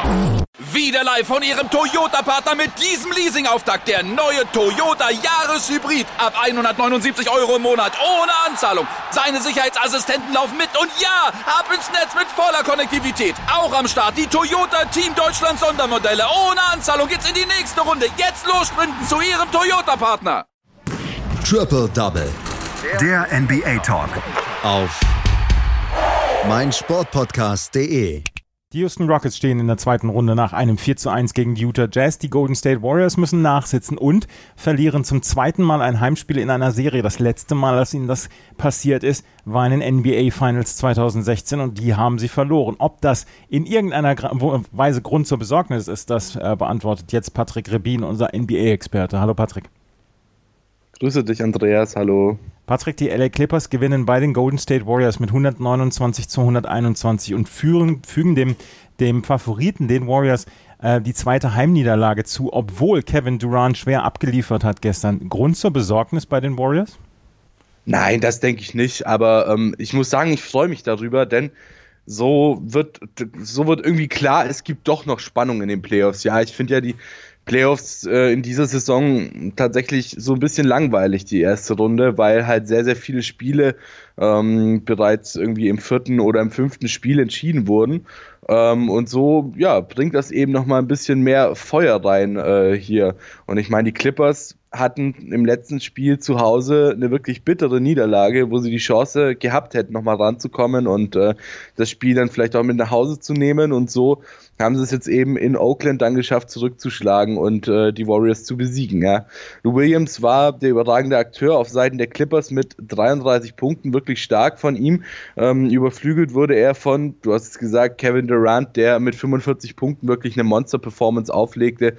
Wieder live von Ihrem Toyota-Partner mit diesem Leasing-Auftakt. Der neue Toyota Jahreshybrid. Ab 179 € im Monat. Ohne Anzahlung. Seine Sicherheitsassistenten laufen mit. Und ja, ab ins Netz mit voller Konnektivität. Auch am Start die Toyota Team Deutschland Sondermodelle. Ohne Anzahlung geht's in die nächste Runde. Jetzt los sprinten zu Ihrem Toyota-Partner. Triple Double. Der NBA Talk. Auf meinsportpodcast.de. Die Houston Rockets stehen in der zweiten Runde nach einem 4:1 gegen die Utah Jazz. Die Golden State Warriors müssen nachsitzen und verlieren zum zweiten Mal ein Heimspiel in einer Serie. Das letzte Mal, dass ihnen das passiert ist, war in den NBA Finals 2016 und die haben sie verloren. Ob das in irgendeiner Weise Grund zur Besorgnis ist, das beantwortet jetzt Patrick Rebin, unser NBA-Experte. Hallo Patrick. Grüße dich, Andreas. Hallo. Patrick, die LA Clippers gewinnen bei den Golden State Warriors mit 129-121 und fügen dem Favoriten, den Warriors, die zweite Heimniederlage zu, obwohl Kevin Durant schwer abgeliefert hat gestern. Grund zur Besorgnis bei den Warriors? Nein, das denke ich nicht, aber ich muss sagen, ich freue mich darüber, denn so wird irgendwie klar, es gibt doch noch Spannung in den Playoffs. Ja, ich finde ja die Playoffs in dieser Saison tatsächlich so ein bisschen langweilig, die erste Runde, weil halt sehr, sehr viele Spiele bereits irgendwie im 4. oder im 5. Spiel entschieden wurden. Und so, ja, bringt das eben nochmal ein bisschen mehr Feuer rein hier. Und ich meine, die Clippers hatten im letzten Spiel zu Hause eine wirklich bittere Niederlage, wo sie die Chance gehabt hätten, nochmal ranzukommen und das Spiel dann vielleicht auch mit nach Hause zu nehmen. Und so haben sie es jetzt eben in Oakland dann geschafft, zurückzuschlagen und die Warriors zu besiegen. Ja. Lou Williams war der überragende Akteur auf Seiten der Clippers mit 33 Punkten, wirklich stark von ihm. Überflügelt wurde er von, du hast es gesagt, Kevin Durant, der mit 45 Punkten wirklich eine Monster-Performance auflegte.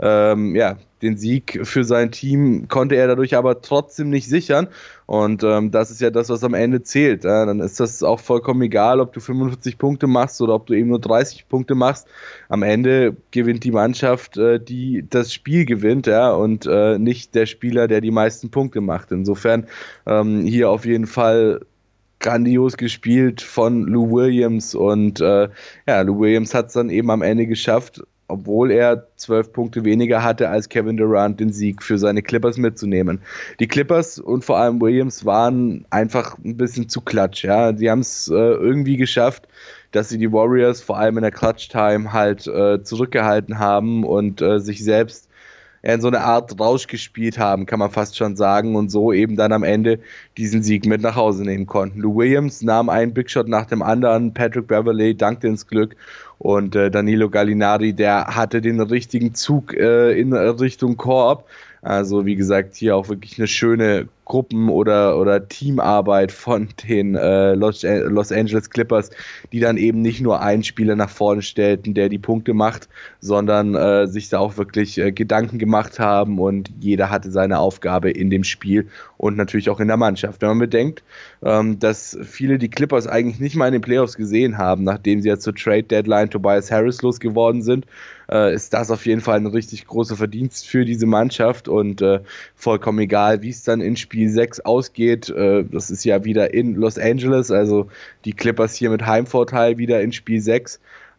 Den Sieg für sein Team konnte er dadurch aber trotzdem nicht sichern. Und das ist ja das, was am Ende zählt. Ja. Dann ist das auch vollkommen egal, ob du 45 Punkte machst oder ob du eben nur 30 Punkte machst. Am Ende gewinnt die Mannschaft, die das Spiel gewinnt, ja, und nicht der Spieler, der die meisten Punkte macht. Insofern hier auf jeden Fall grandios gespielt von Lou Williams. Und Lou Williams hat es dann eben am Ende geschafft, obwohl er 12 Punkte weniger hatte als Kevin Durant, den Sieg für seine Clippers mitzunehmen. Die Clippers und vor allem Williams waren einfach ein bisschen zu klatsch. Ja? Die haben es irgendwie geschafft, dass sie die Warriors vor allem in der Clutch-Time halt zurückgehalten haben und sich selbst in so eine Art Rausch gespielt haben, kann man fast schon sagen, und so eben dann am Ende diesen Sieg mit nach Hause nehmen konnten. Lou Williams nahm einen Big Shot nach dem anderen, Patrick Beverley dankte ins Glück und Danilo Gallinari, der hatte den richtigen Zug in Richtung Korb. Also wie gesagt, hier auch wirklich eine schöne Gruppen- oder Teamarbeit von den Los Angeles Clippers, die dann eben nicht nur einen Spieler nach vorne stellten, der die Punkte macht, sondern sich da auch wirklich Gedanken gemacht haben und jeder hatte seine Aufgabe in dem Spiel und natürlich auch in der Mannschaft. Wenn man bedenkt, dass viele die Clippers eigentlich nicht mal in den Playoffs gesehen haben, nachdem sie ja zur Trade-Deadline Tobias Harris losgeworden sind, ist das auf jeden Fall ein richtig großer Verdienst für diese Mannschaft und vollkommen egal, wie es dann in Spiel 6 ausgeht. Das ist ja wieder in Los Angeles, also die Clippers hier mit Heimvorteil wieder in Spiel 6.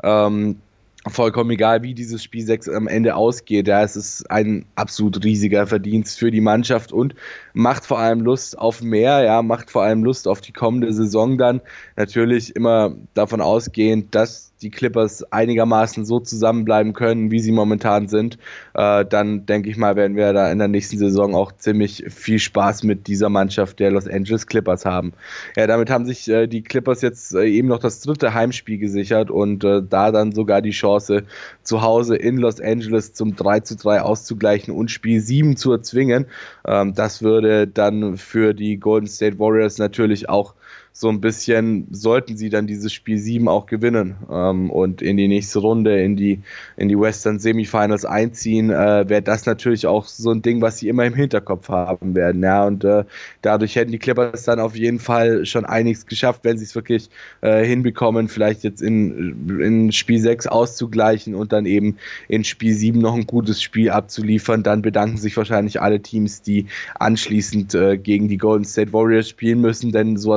Vollkommen egal, wie dieses Spiel 6 am Ende ausgeht. Ja, es ist ein absolut riesiger Verdienst für die Mannschaft und macht vor allem Lust auf mehr, ja, macht vor allem Lust auf die kommende Saison dann. Natürlich immer davon ausgehend, dass die Clippers einigermaßen so zusammenbleiben können, wie sie momentan sind, dann denke ich mal, werden wir da in der nächsten Saison auch ziemlich viel Spaß mit dieser Mannschaft der Los Angeles Clippers haben. Ja, damit haben sich die Clippers jetzt eben noch das 3. Heimspiel gesichert und da dann sogar die Chance, zu Hause in Los Angeles zum 3:3 auszugleichen und Spiel 7 zu erzwingen. Das würde dann für die Golden State Warriors natürlich auch so ein bisschen, sollten sie dann dieses Spiel 7 auch gewinnen und in die nächste Runde, in die Western Semifinals einziehen, wäre das natürlich auch so ein Ding, was sie immer im Hinterkopf haben werden. Ja, und dadurch hätten die Clippers dann auf jeden Fall schon einiges geschafft, wenn sie es wirklich hinbekommen, vielleicht jetzt in Spiel 6 auszugleichen und dann eben in Spiel 7 noch ein gutes Spiel abzuliefern. Dann bedanken sich wahrscheinlich alle Teams, die anschließend gegen die Golden State Warriors spielen müssen, denn sowas kriegst du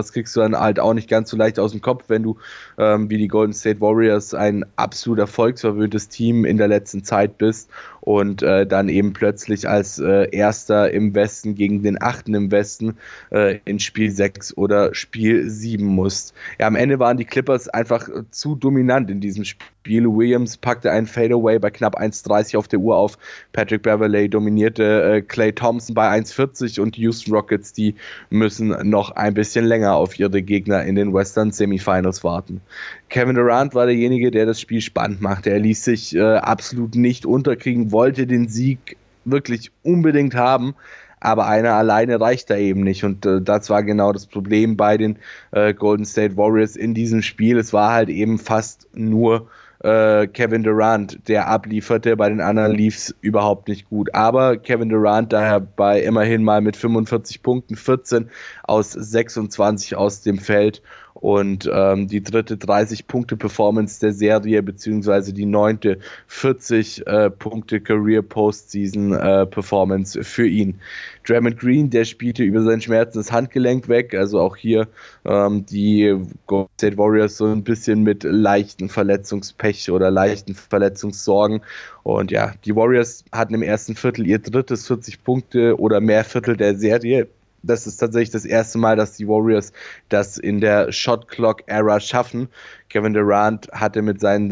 dann halt auch nicht ganz so leicht aus dem Kopf, wenn du wie die Golden State Warriors ein absolut erfolgsverwöhntes Team in der letzten Zeit bist und dann eben plötzlich als Erster im Westen gegen den Achten im Westen in Spiel 6 oder Spiel 7 musst. Ja, am Ende waren die Clippers einfach zu dominant in diesem Spiel. Williams packte einen Fadeaway bei knapp 1,30 auf der Uhr auf. Patrick Beverley dominierte Klay Thompson bei 1,40 und die Houston Rockets, die müssen noch ein bisschen länger auf ihre Gegner in den Western Semifinals warten. Kevin Durant war derjenige, der das Spiel spannend machte. Er ließ sich absolut nicht unterkriegen, wollte den Sieg wirklich unbedingt haben, aber einer alleine reicht da eben nicht und das war genau das Problem bei den Golden State Warriors in diesem Spiel. Es war halt eben fast nur Kevin Durant, der ablieferte, bei den anderen lief es überhaupt nicht gut. Aber Kevin Durant daher bei immerhin mal mit 45 Punkten, 14 aus 26 aus dem Feld und die dritte 30-Punkte-Performance der Serie, beziehungsweise die 9. 40-Punkte Career Postseason-Performance für ihn. Draymond Green, der spielte über sein schmerzendes Handgelenk weg, also auch hier die Golden State Warriors so ein bisschen mit leichten Verletzungspech oder leichten Verletzungssorgen. Und ja, die Warriors hatten im ersten Viertel ihr drittes 40 Punkte oder mehr Viertel der Serie. Das ist tatsächlich das erste Mal, dass die Warriors das in der Shot-Clock-Ära schaffen. Kevin Durant hatte mit seinen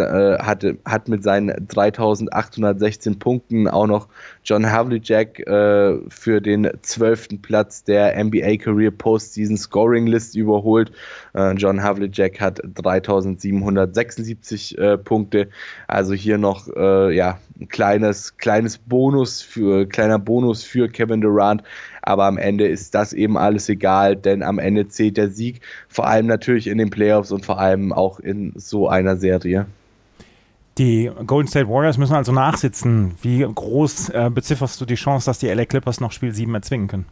3.816 Punkten auch noch John Havlicek für den 12. Platz der NBA Career Postseason Scoring List überholt. John Havlicek hat 3.776 Punkte. Also hier noch ein kleiner Bonus für Kevin Durant. Aber am Ende ist das eben alles egal, denn am Ende zählt der Sieg, vor allem natürlich in den Playoffs und vor allem auch in so einer Serie. Die Golden State Warriors müssen also nachsitzen. Wie groß bezifferst du die Chance, dass die LA Clippers noch Spiel 7 erzwingen können?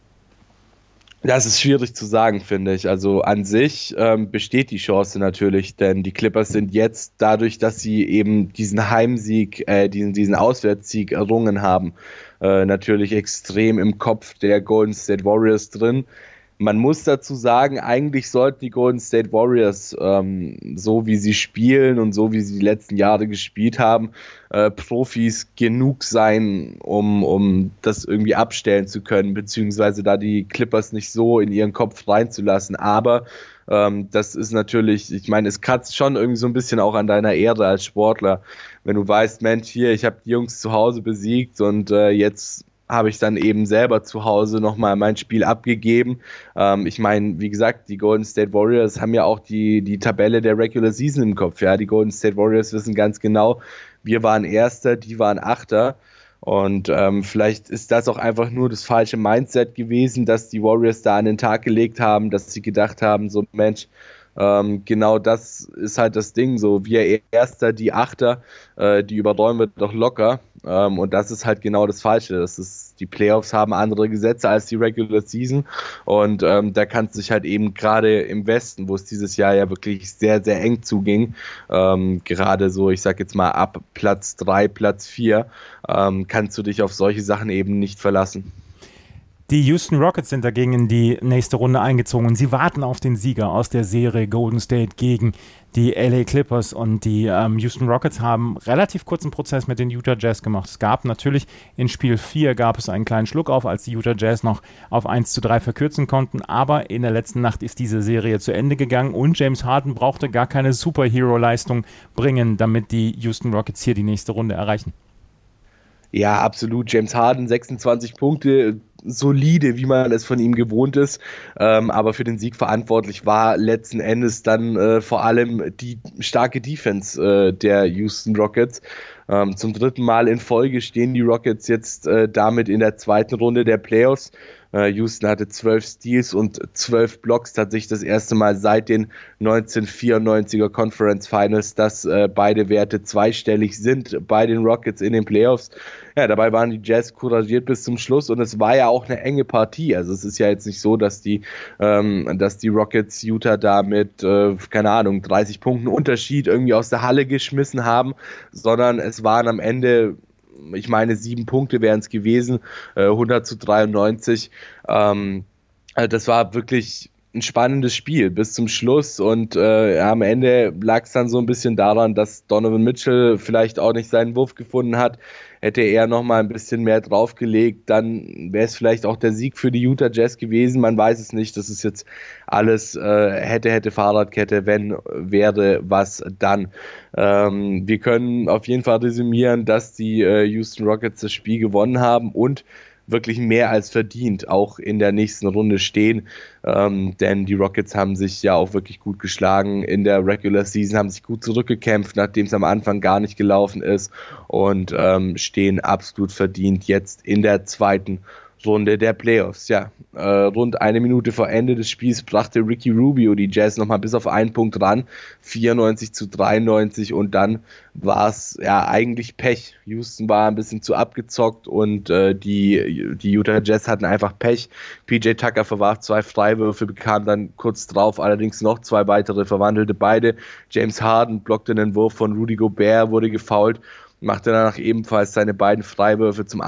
Das ist schwierig zu sagen, finde ich. Also an sich besteht die Chance natürlich, denn die Clippers sind jetzt dadurch, dass sie eben diesen Heimsieg, diesen Auswärtssieg errungen haben, natürlich extrem im Kopf der Golden State Warriors drin. Man muss dazu sagen, eigentlich sollten die Golden State Warriors, so wie sie spielen und so wie sie die letzten Jahre gespielt haben, Profis genug sein, um das irgendwie abstellen zu können, beziehungsweise da die Clippers nicht so in ihren Kopf reinzulassen. Aber das ist natürlich, ich meine, es kratzt schon irgendwie so ein bisschen auch an deiner Ehre als Sportler, wenn du weißt, Mensch, hier, ich habe die Jungs zu Hause besiegt und jetzt habe ich dann eben selber zu Hause nochmal mein Spiel abgegeben. Ich meine, wie gesagt, die Golden State Warriors haben ja auch die Tabelle der Regular Season im Kopf. Ja, die Golden State Warriors wissen ganz genau, wir waren Erster, die waren Achter. Und vielleicht ist das auch einfach nur das falsche Mindset gewesen, dass die Warriors da an den Tag gelegt haben, dass sie gedacht haben, so Mensch, genau das ist halt das Ding, so wir Erster, die Achter, die überräumen wir doch locker, und das ist halt genau das Falsche. Die Playoffs haben andere Gesetze als die Regular Season und da kann es sich halt eben gerade im Westen, wo es dieses Jahr ja wirklich sehr, sehr eng zuging, gerade so, ich sag jetzt mal ab Platz 3, Platz 4, kannst du dich auf solche Sachen eben nicht verlassen. Die Houston Rockets sind dagegen in die nächste Runde eingezogen und sie warten auf den Sieger aus der Serie Golden State gegen die LA Clippers, und die Houston Rockets haben relativ kurzen Prozess mit den Utah Jazz gemacht. Es gab natürlich in Spiel 4 gab es einen kleinen Schluck auf, als die Utah Jazz noch auf 1:3 verkürzen konnten, aber in der letzten Nacht ist diese Serie zu Ende gegangen und James Harden brauchte gar keine Superhero-Leistung bringen, damit die Houston Rockets hier die nächste Runde erreichen. Ja, absolut. James Harden, 26 Punkte, solide, wie man es von ihm gewohnt ist, aber für den Sieg verantwortlich war letzten Endes dann vor allem die starke Defense der Houston Rockets. Zum dritten Mal in Folge stehen die Rockets jetzt damit in der zweiten Runde der Playoffs. Houston hatte 12 Steals und 12 Blocks, tatsächlich das erste Mal seit den 1994er Conference Finals, dass beide Werte zweistellig sind bei den Rockets in den Playoffs. Ja, dabei waren die Jazz couragiert bis zum Schluss und es war ja auch eine enge Partie. Also es ist ja jetzt nicht so, dass die Rockets Utah da mit, 30 Punkten Unterschied irgendwie aus der Halle geschmissen haben, sondern es waren am Ende, ich meine, 7 Punkte wären es gewesen, 100-93. Das war wirklich ein spannendes Spiel bis zum Schluss und am Ende lag es dann so ein bisschen daran, dass Donovan Mitchell vielleicht auch nicht seinen Wurf gefunden hat. Hätte er noch mal ein bisschen mehr draufgelegt, dann wäre es vielleicht auch der Sieg für die Utah Jazz gewesen. Man weiß es nicht. Das ist jetzt alles hätte Fahrradkette, wenn, wäre, was dann. Wir können auf jeden Fall resümieren, dass die Houston Rockets das Spiel gewonnen haben und wirklich mehr als verdient auch in der nächsten Runde stehen, denn die Rockets haben sich ja auch wirklich gut geschlagen in der Regular Season, haben sich gut zurückgekämpft, nachdem es am Anfang gar nicht gelaufen ist und stehen absolut verdient jetzt in der zweiten Runde der Playoffs. Ja, rund eine Minute vor Ende des Spiels brachte Ricky Rubio die Jazz nochmal bis auf einen Punkt ran, 94-93 und dann war es ja eigentlich Pech. Houston war ein bisschen zu abgezockt und die Utah Jazz hatten einfach Pech. PJ Tucker verwarf 2 Freiwürfe, bekam dann kurz drauf allerdings noch 2 weitere, verwandelte beide. James Harden blockte einen Wurf von Rudy Gobert, wurde gefoult, machte danach ebenfalls seine beiden Freiwürfe zum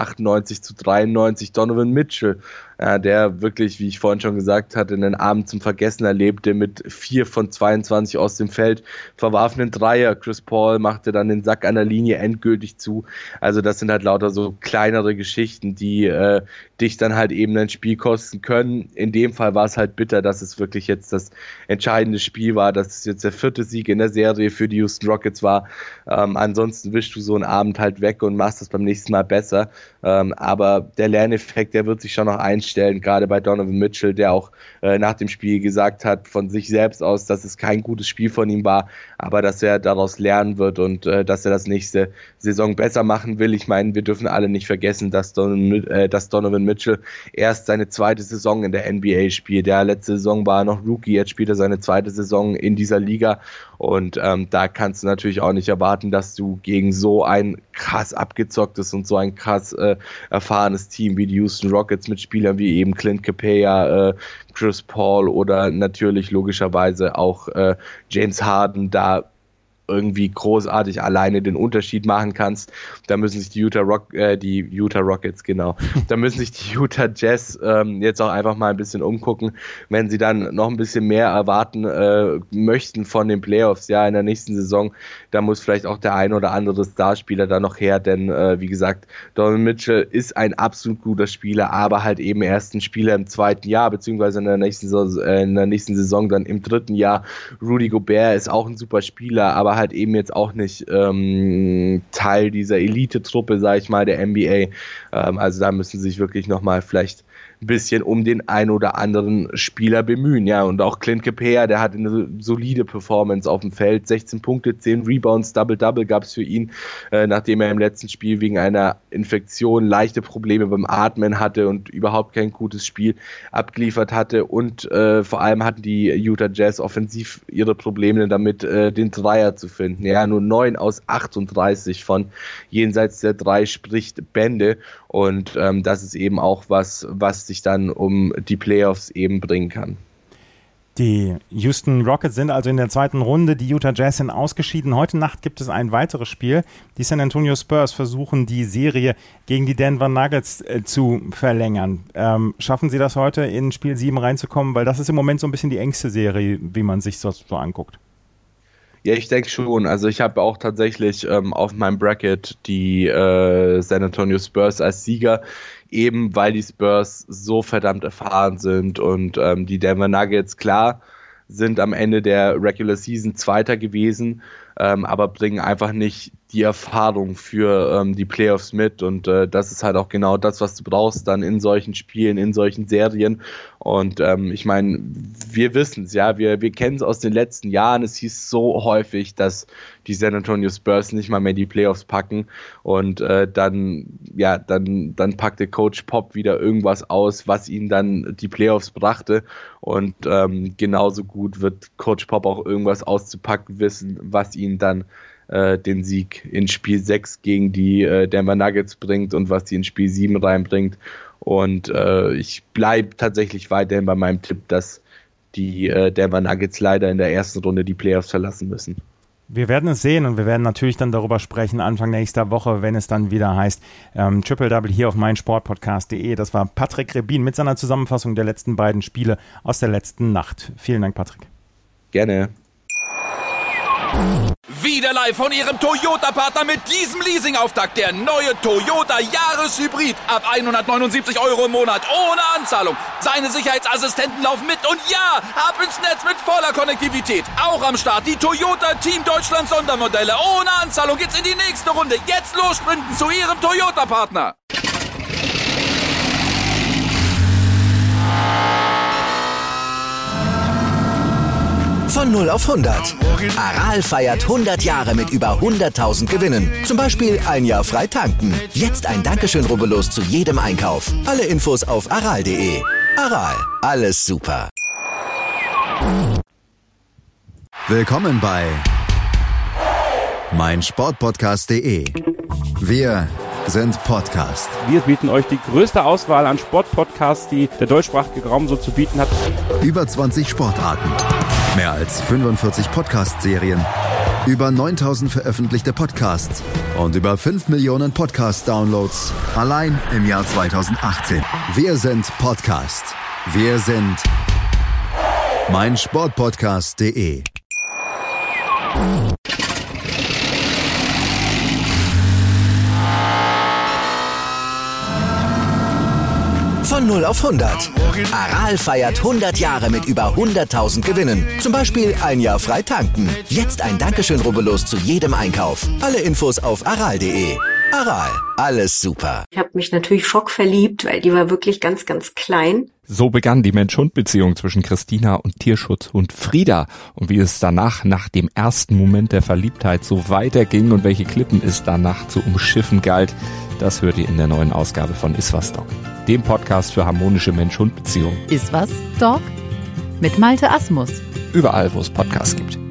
98-93. Donovan Mitchell, der wirklich, wie ich vorhin schon gesagt hatte, einen Abend zum Vergessen erlebte mit 4 von 22 aus dem Feld, verwarf einen Dreier. Chris Paul machte dann den Sack an der Linie endgültig zu. Also das sind halt lauter so kleinere Geschichten, die dich dann halt eben ein Spiel kosten können. In dem Fall war es halt bitter, dass es wirklich jetzt das entscheidende Spiel war, dass es jetzt der 4. Sieg in der Serie für die Houston Rockets war. Ansonsten wischst du so einen Abend halt weg und machst das beim nächsten Mal besser. Aber der Lerneffekt, der wird sich schon noch einstellen, gerade bei Donovan Mitchell, der auch nach dem Spiel gesagt hat von sich selbst aus, dass es kein gutes Spiel von ihm war, aber dass er daraus lernen wird und dass er das nächste Saison besser machen will. Ich meine, wir dürfen alle nicht vergessen, dass Donovan Mitchell erst seine 2. Saison in der NBA spielt. Ja, letzte Saison war er noch Rookie, jetzt spielt er seine 2. Saison in dieser Liga und da kannst du natürlich auch nicht erwarten, dass du gegen so ein krass abgezocktes und so ein krass erfahrenes Team wie die Houston Rockets mit Spielern wie eben Clint Capella, Chris Paul oder natürlich logischerweise auch James Harden da irgendwie großartig alleine den Unterschied machen kannst. Da müssen sich die Utah Rockets, genau, da müssen sich die Utah Jazz jetzt auch einfach mal ein bisschen umgucken, wenn sie dann noch ein bisschen mehr erwarten möchten von den Playoffs, ja, in der nächsten Saison, da muss vielleicht auch der ein oder andere Starspieler da noch her, denn wie gesagt, Donovan Mitchell ist ein absolut guter Spieler, aber halt eben erst ein Spieler im 2. Jahr, beziehungsweise in der nächsten Saison dann im 3. Jahr. Rudy Gobert ist auch ein super Spieler, aber halt eben jetzt auch nicht Teil dieser Elite-Truppe, sag ich mal, der NBA. Also da müssen sie sich wirklich nochmal vielleicht ein bisschen um den ein oder anderen Spieler bemühen. Ja, und auch Clint Capella, der hat eine solide Performance auf dem Feld. 16 Punkte, 10 Rebounds, Double-Double gab es für ihn, nachdem er im letzten Spiel wegen einer Infektion leichte Probleme beim Atmen hatte und überhaupt kein gutes Spiel abgeliefert hatte. Und vor allem hatten die Utah Jazz offensiv ihre Probleme damit, den Dreier zu finden. Ja, nur 9 aus 38 von jenseits der 3 spricht Bände. Und das ist eben auch was sich dann um die Playoffs eben bringen kann. Die Houston Rockets sind also in der 2. Runde, die Utah Jazz sind ausgeschieden. Heute Nacht gibt es ein weiteres Spiel. Die San Antonio Spurs versuchen, die Serie gegen die Denver Nuggets zu verlängern. Schaffen sie das heute in Spiel 7 reinzukommen? Weil das ist im Moment so ein bisschen die engste Serie, wie man sich so anguckt. Ja, ich denke schon. Also ich habe auch tatsächlich auf meinem Bracket die San Antonio Spurs als Sieger, eben weil die Spurs so verdammt erfahren sind und die Denver Nuggets, klar, sind am Ende der Regular Season Zweiter gewesen, aber bringen einfach nicht die Erfahrung für die Playoffs mit und das ist halt auch genau das, was du brauchst dann in solchen Spielen, in solchen Serien und ich meine, wir wissen es, ja, wir kennen es aus den letzten Jahren, es hieß so häufig, dass die San Antonio Spurs nicht mal mehr die Playoffs packen und dann packte Coach Pop wieder irgendwas aus, was ihnen dann die Playoffs brachte und genauso gut wird Coach Pop auch irgendwas auszupacken wissen, was ihnen dann den Sieg in Spiel 6 gegen die Denver Nuggets bringt und was die in Spiel 7 reinbringt. Und ich bleibe tatsächlich weiterhin bei meinem Tipp, dass die Denver Nuggets leider in der ersten Runde die Playoffs verlassen müssen. Wir werden es sehen und wir werden natürlich dann darüber sprechen Anfang nächster Woche, wenn es dann wieder heißt Triple Double hier auf meinsportpodcast.de. Das war Patrick Rebin mit seiner Zusammenfassung der letzten beiden Spiele aus der letzten Nacht. Vielen Dank, Patrick. Gerne. Wieder live von Ihrem Toyota-Partner mit diesem Leasing-Auftakt. Der neue Toyota Jahreshybrid. Ab 179 € im Monat. Ohne Anzahlung. Seine Sicherheitsassistenten laufen mit. Und ja, ab ins Netz mit voller Konnektivität. Auch am Start die Toyota Team Deutschland Sondermodelle. Ohne Anzahlung geht's in die nächste Runde. Jetzt los sprinten zu Ihrem Toyota-Partner. Von 0 auf 100. Aral feiert 100 Jahre mit über 100.000 Gewinnen. Zum Beispiel ein Jahr frei tanken. Jetzt ein Dankeschön, rubbellos zu jedem Einkauf. Alle Infos auf aral.de. Aral, alles super. Willkommen bei meinsportpodcast.de. Wir sind Podcast. Wir bieten euch die größte Auswahl an Sportpodcasts, die der deutschsprachige Raum so zu bieten hat. Über 20 Sportarten. Mehr als 45 Podcast-Serien. Über 9000 veröffentlichte Podcasts. Und über 5 Millionen Podcast-Downloads. Allein im Jahr 2018. Wir sind Podcast. Wir sind meinsportpodcast.de. Von 0 auf 100. Aral feiert 100 Jahre mit über 100.000 Gewinnen. Zum Beispiel ein Jahr frei tanken. Jetzt ein Dankeschön, rubbellos zu jedem Einkauf. Alle Infos auf aral.de. Aral, alles super. Ich habe mich natürlich schockverliebt, weil die war wirklich ganz, ganz klein. So begann die Mensch-Hund-Beziehung zwischen Christina und Tierschutzhund Frieda. Und wie es danach, nach dem ersten Moment der Verliebtheit, so weiterging und welche Klippen es danach zu umschiffen galt, das hört ihr in der neuen Ausgabe von Iswas Dog, dem Podcast für harmonische Mensch-Hund-Beziehungen. Iswas Dog? Mit Malte Asmus. Überall, wo es Podcasts gibt.